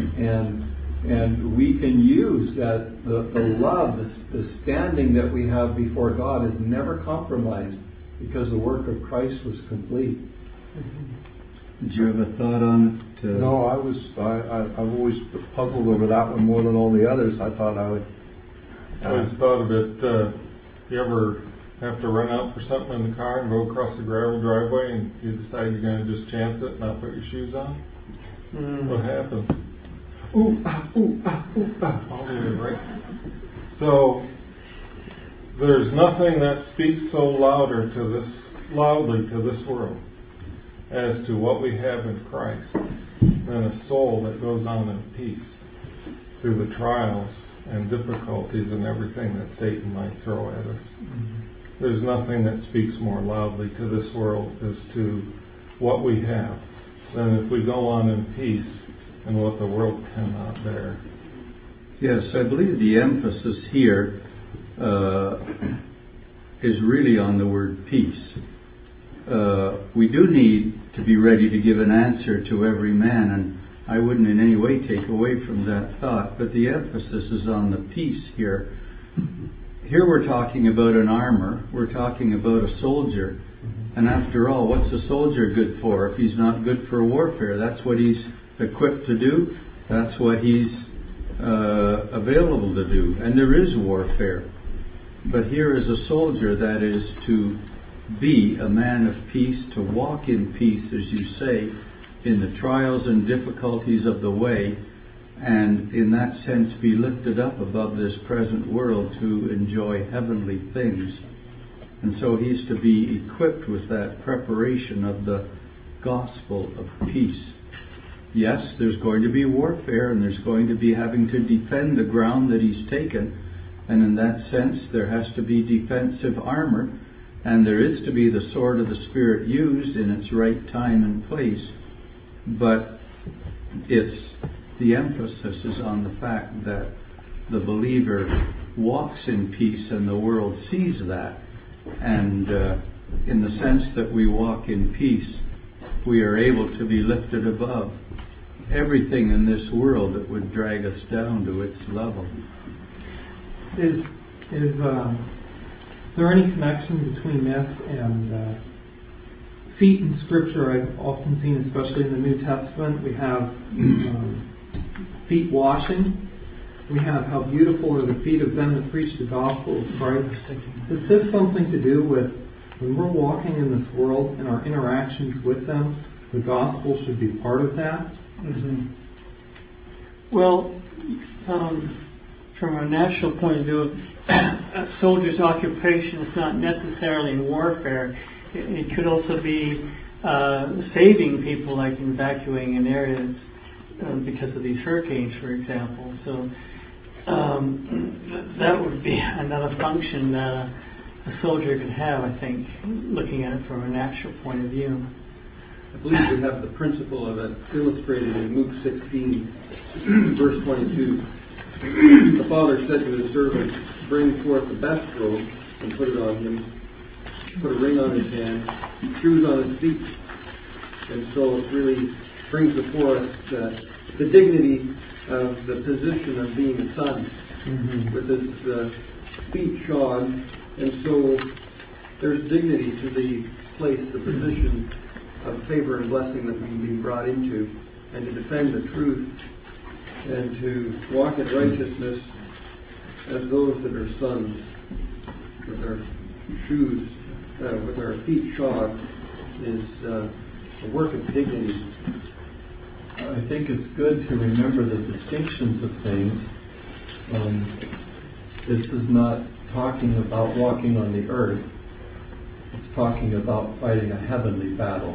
and we can use that the love, the standing that we have before God is never compromised, because the work of Christ was complete. Did you have a thought on it? No, I've always puzzled over that one more than all the others. I thought I would. I always thought of it. You ever have to run out for something in the car and go across the gravel driveway, and you decide you're going to just chance it and not put your shoes on? What happens? Ooh, ah, ooh, ah, ooh, ah. All the way, right? So there's nothing that speaks so loudly to this world as to what we have in Christ than a soul that goes on in peace through the trials and difficulties and everything that Satan might throw at us. There's nothing that speaks more loudly to this world as to what we have than if we go on in peace and what the world cannot bear. Yes, I believe the emphasis here is really on the word peace. We do need to be ready to give an answer to every man, and I wouldn't in any way take away from that thought, but the emphasis is on the peace here. Here we're talking about an armor, we're talking about a soldier, and after all, what's a soldier good for if he's not good for warfare? That's what he's equipped to do, that's what he's available to do, and there is warfare. But here is a soldier that is to be a man of peace, to walk in peace, as you say, in the trials and difficulties of the way, and in that sense be lifted up above this present world to enjoy heavenly things. And so he's to be equipped with that preparation of the gospel of peace. Yes, there's going to be warfare, and there's going to be having to defend the ground that he's taken, and in that sense there has to be defensive armor, and there is to be the sword of the Spirit used in its right time and place. But the emphasis is on the fact that the believer walks in peace and the world sees that. And in the sense that we walk in peace, we are able to be lifted above everything in this world that would drag us down to its level. Is there any connection between this and feet in Scripture? I've often seen, especially in the New Testament, we have feet washing. We have how beautiful are the feet of them that preach the gospel of Christ. Is this something to do with when we're walking in this world and our interactions with them, the gospel should be part of that? Mm-hmm. Well, from a national point of view, a soldier's occupation is not necessarily warfare. It could also be saving people, like evacuating in areas because of these hurricanes, for example. So that would be another function that a soldier could have, I think, looking at it from a natural point of view. I believe we have the principle of it illustrated in Luke 16, verse 22. The father said to his servant, "Bring forth the best robe and put it on him, put a ring on his hand, shoes on his feet." And so it really brings before us the dignity of the position of being a son, with his feet shod. And so there's dignity to the place, the position of favor and blessing that we've been brought into, and to defend the truth and to walk in righteousness as those that are sons, with our shoes, with our feet shod, is a work of dignity. I think it's good to remember the distinctions of things. This is not talking about walking on the earth. It's talking about fighting a heavenly battle.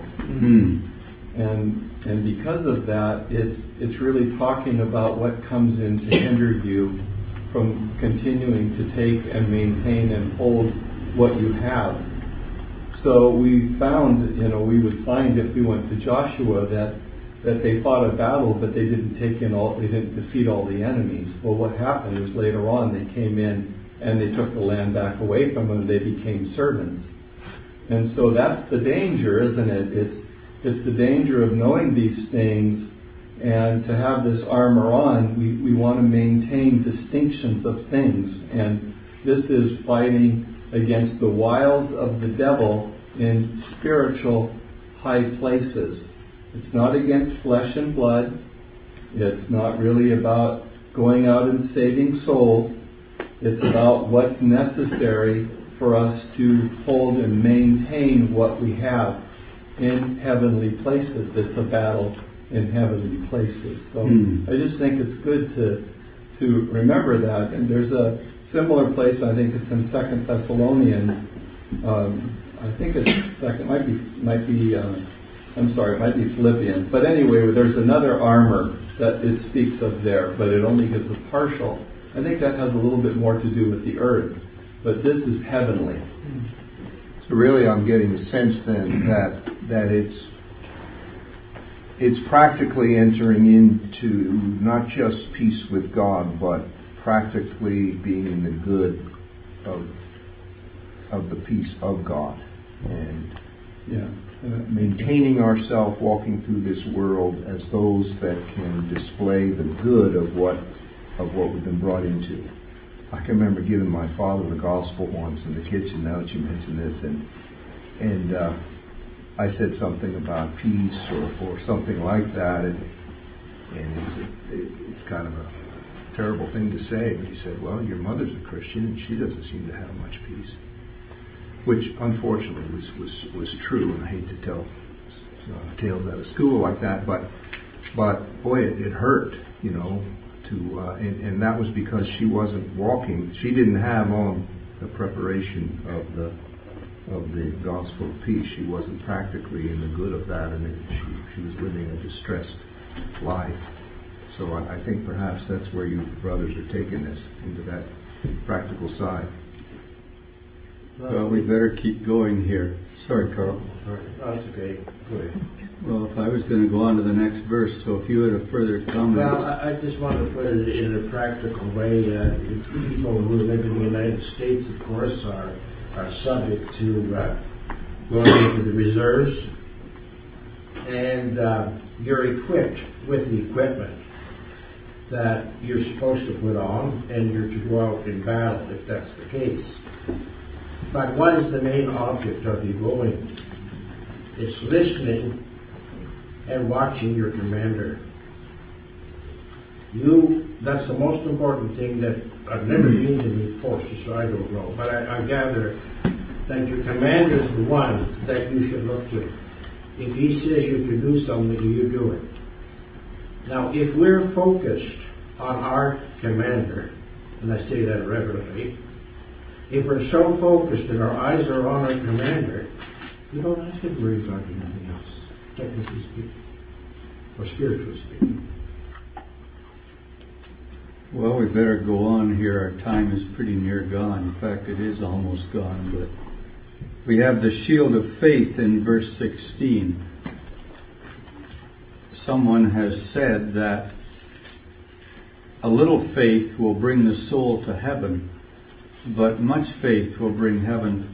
And because of that, it's really talking about what comes in to hinder you from continuing to take and maintain and hold what you have. So we found, we would find if we went to Joshua that they fought a battle, but they didn't defeat all the enemies. Well, what happened is later on they came in and they took the land back away from them. They became servants. And so that's the danger, isn't it? It's the danger of knowing these things, and to have this armor on, we want to maintain distinctions of things. And this is fighting against the wiles of the devil in spiritual high places. It's not against flesh and blood. It's not really about going out and saving souls. It's about what's necessary for us to hold and maintain what we have in heavenly places. It's a battle in heavenly places. So I just think it's good to remember that. And there's a similar place, I think it's in 2 Thessalonians. I think it's second, might be Philippians. But anyway, there's another armor that it speaks of there, but it only gives a partial. I think that has a little bit more to do with the earth, but this is heavenly. So really, I'm getting the sense then that it's practically entering into not just peace with God, but practically being in the good of the peace of God, and maintaining ourselves walking through this world as those that can display the good of what we've been brought into. I can remember giving my father the gospel once in the kitchen, now that you mention this, and I said something about peace or something like that, and it's kind of a terrible thing to say, but he said, "Well, your mother's a Christian and she doesn't seem to have much peace," which unfortunately was true, and I hate to tell tales out of school like that, but boy, it hurt, and that was because she wasn't walking. She didn't have on the preparation of the gospel of peace. She wasn't practically in the good of that, and she was living a distressed life. So I think perhaps that's where you brothers are taking this, into that practical side. Well, we better keep going here. Sorry, Carl. That's okay. Go ahead. Well, if I was going to go on to the next verse, so if you had a further comment. Well, I just want to put it in a practical way. People who live in the United States, of course, are subject to going into the reserves, and you're equipped with the equipment that you're supposed to put on, and you're to go out in battle if that's the case. But what is the main object of you going? It's listening and watching your commander. That's the most important thing. That I've never been in the forces, so I don't know. But I gather that your commander is the one that you should look to. If he says you can do something, you do it. Now, if we're focused on our commander, and I say that reverently, if we're so focused and our eyes are on our commander, we don't have to worry about anything else, technically speaking, or spiritually speaking. Well, we better go on here. Our time is pretty near gone. In fact, it is almost gone. But we have the shield of faith in verse 16. Someone has said that a little faith will bring the soul to heaven, but much faith will bring heaven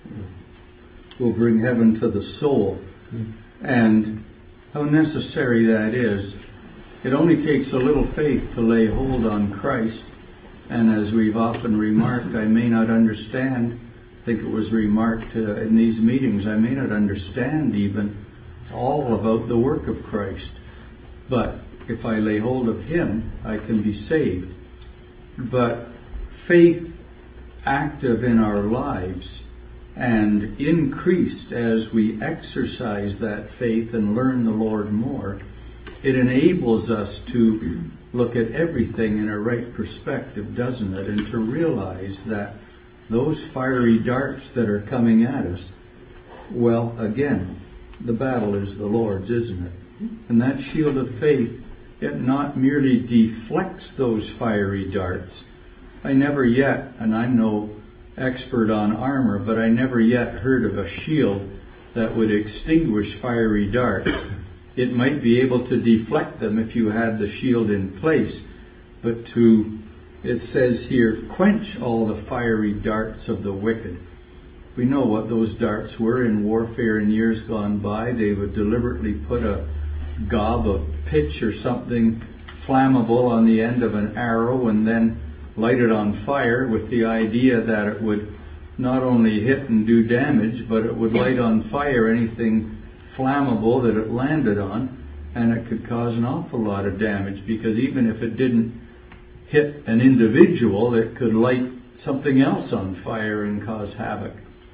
to the soul. And how necessary that is. It only takes a little faith to lay hold on Christ. And as we've often remarked, I may not understand, I think it was remarked in these meetings, I may not understand even all about the work of Christ. But if I lay hold of Him, I can be saved. But faith active in our lives and increased as we exercise that faith and learn the Lord more, it enables us to look at everything in a right perspective, doesn't it? And to realize that those fiery darts that are coming at us, well, again, the battle is the Lord's, isn't it? And that shield of faith, it not merely deflects those fiery darts. I never yet, and I'm no expert on armor, but I never yet heard of a shield that would extinguish fiery darts. It might be able to deflect them if you had the shield in place, but it says here, quench all the fiery darts of the wicked. We know what those darts were in warfare in years gone by. They would deliberately put a gob of pitch or something flammable on the end of an arrow and then light it on fire with the idea that it would not only hit and do damage, but it would light on fire anything flammable that it landed on, and it could cause an awful lot of damage, because even if it didn't hit an individual, it could light something else on fire and cause havoc.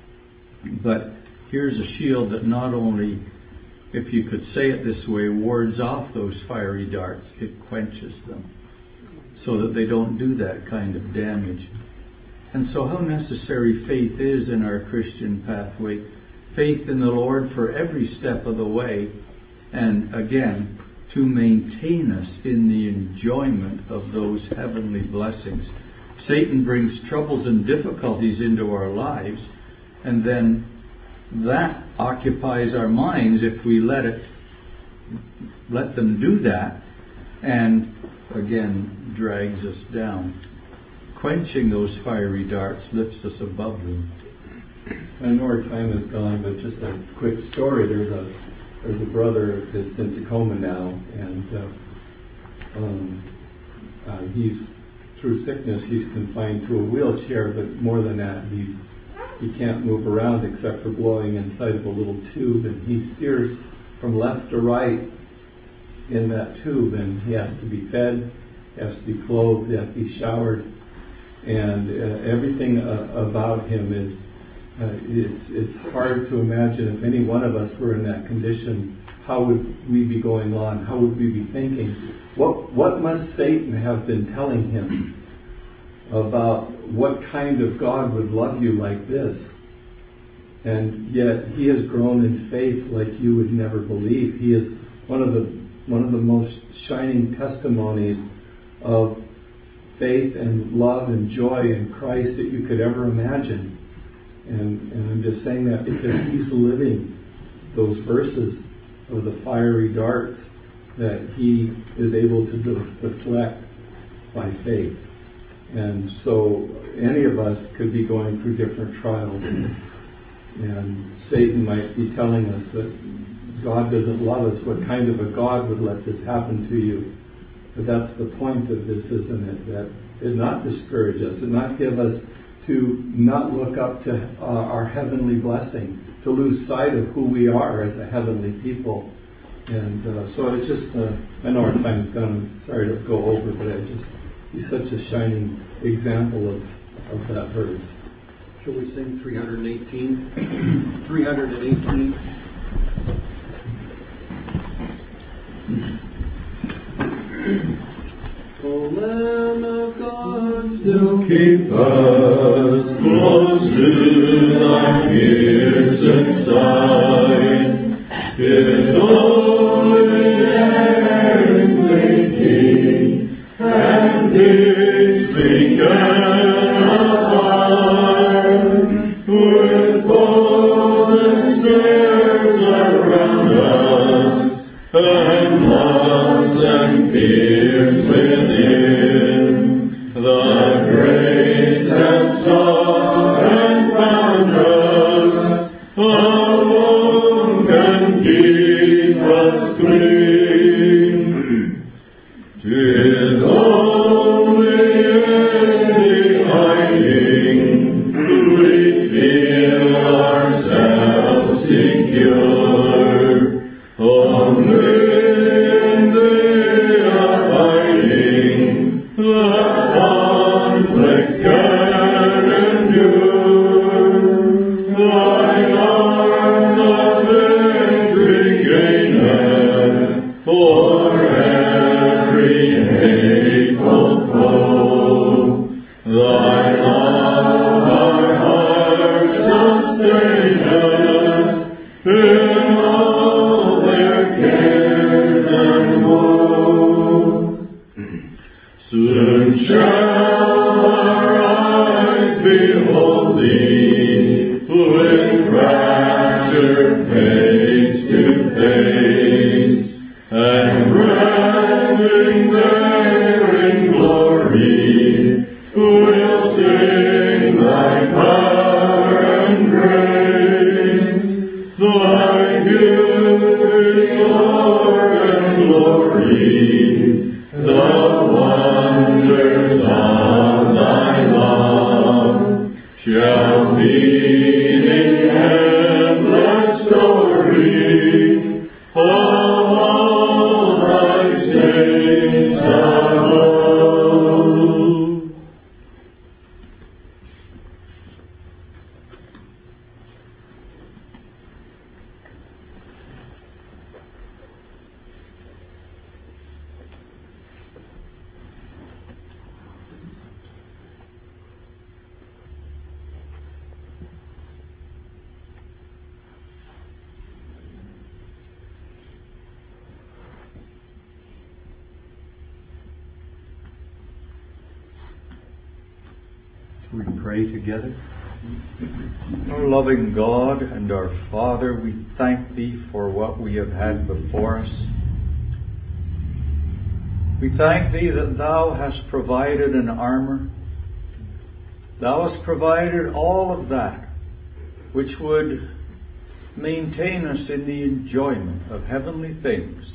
But here's a shield that not only, if you could say it this way, wards off those fiery darts, it quenches them so that they don't do that kind of damage. And so how necessary faith is in our Christian pathway. Faith in the Lord for every step of the way, and again, to maintain us in the enjoyment of those heavenly blessings. Satan brings troubles and difficulties into our lives, and then that occupies our minds if we let them do that, and again drags us down. Quenching those fiery darts lifts us above them. I know our time is gone, but just a quick story. There's a brother that's in Tacoma now, and he's, through sickness, he's confined to a wheelchair, but more than that, he can't move around except for blowing inside of a little tube, and he steers from left to right in that tube, and he has to be fed, he has to be clothed, he has to be showered, and everything about him is it's hard to imagine if any one of us were in that condition, how would we be going on? How would we be thinking? What must Satan have been telling him about what kind of God would love you like this? And yet he has grown in faith like you would never believe. He is one of the most shining testimonies of faith and love and joy in Christ that you could ever imagine. And I'm just saying that because he's living those verses of the fiery darts that he is able to deflect by faith. And so any of us could be going through different trials, and Satan might be telling us that God doesn't love us. What kind of a God would let this happen to you? But that's the point of this, isn't it? That it not discourage us, it not give us to not look up to our heavenly blessing, to lose sight of who we are as a heavenly people. And so it's just, I know our time's gone, I'm sorry to go over, but he's such a shining example of that verse. Shall we sing 318? 318. O Lamb of God, still keep us close to thy pierced side. If only earthly king and us clean. 'Tis only in hiding we feel ourselves secure. Only in the abiding the conflicts can endure. Thine arm the victory gaineth for every hateful foe. Thy love our hearts sustaineth in all their cares and woes. Soon shall our eyes behold thee with rapture face to face, and resting there in glory, we'll sing thy power and grace. Thy beauty, Lord, and glory, the wonders of thy love, shall be the endless story of all thy saints above. We pray together. Our loving God and our Father, we thank Thee for what we have had before us. We thank Thee that Thou hast provided an armor. Thou hast provided all of that which would maintain us in the enjoyment of heavenly things.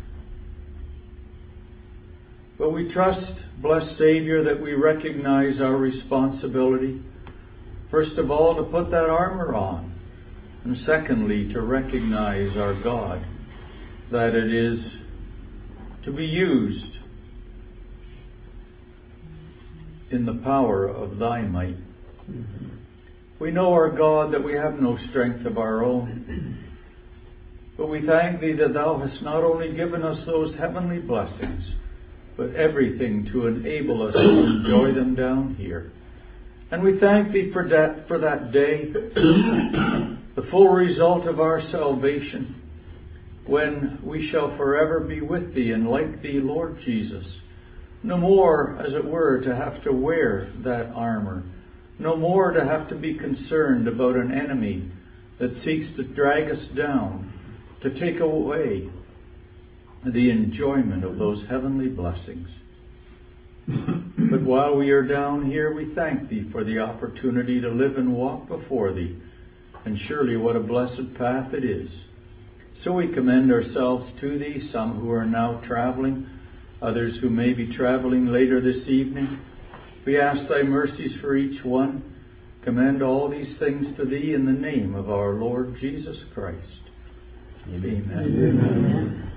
But we trust, blessed Savior, that we recognize our responsibility, first of all, to put that armor on, and secondly, to recognize our God, that it is to be used in the power of Thy might. We know, our God, that we have no strength of our own, but we thank Thee that Thou hast not only given us those heavenly blessings, but everything to enable us to enjoy them down here. And we thank Thee for that day, the full result of our salvation, when we shall forever be with Thee and like Thee, Lord Jesus. No more, as it were, to have to wear that armor. No more to have to be concerned about an enemy that seeks to drag us down, to take away the enjoyment of those heavenly blessings. But while we are down here, we thank Thee for the opportunity to live and walk before Thee. And surely what a blessed path it is. So we commend ourselves to Thee, some who are now traveling, others who may be traveling later this evening. We ask Thy mercies for each one. Commend all these things to Thee in the name of our Lord Jesus Christ. Amen. Amen.